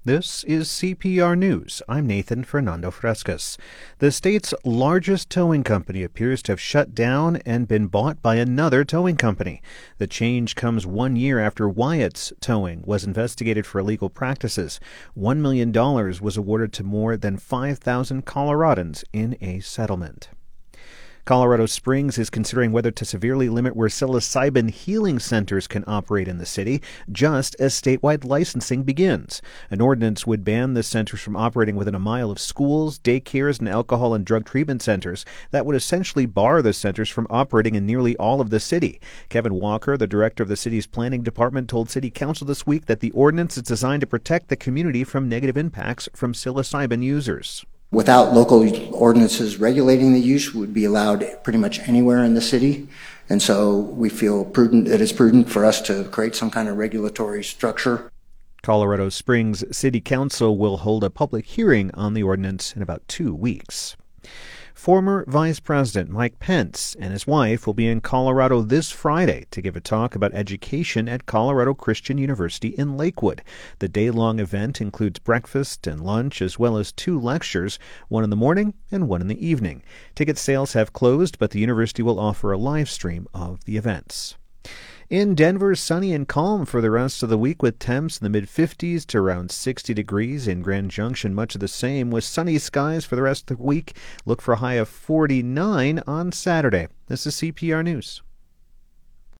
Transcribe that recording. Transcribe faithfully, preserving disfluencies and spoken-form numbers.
This is C P R News. I'm Nathan Fernando Frescas. The state's largest towing company appears to have shut down and been bought by another towing company. The change comes one year after Wyatt's Towing was investigated for illegal practices. One million dollars was awarded to more than five thousand Coloradans in a settlement. Colorado Springs is considering whether to severely limit where psilocybin healing centers can operate in the city, just as statewide licensing begins. An ordinance would ban the centers from operating within a mile of schools, daycares, and alcohol and drug treatment centers. That would essentially bar the centers from operating in nearly all of the city. Kevin Walker, the director of the city's planning department, told City Council this week that the ordinance is designed to protect the community from negative impacts from psilocybin users. Without local ordinances regulating the use, would be allowed pretty much anywhere in the city. And so we feel prudent, it is prudent for us to create some kind of regulatory structure. Colorado Springs City Council will hold a public hearing on the ordinance in about two weeks. Former Vice President Mike Pence and his wife will be in Colorado this Friday to give a talk about education at Colorado Christian University in Lakewood. The day-long event includes breakfast and lunch as well as two lectures, one in the morning and one in the evening. Ticket sales have closed, but the university will offer a live stream of the events. In Denver, sunny and calm for the rest of the week with temps in the mid-fifties to around sixty degrees. In Grand Junction, much of the same with sunny skies for the rest of the week. Look for a high of forty-nine on Saturday. This is C P R News.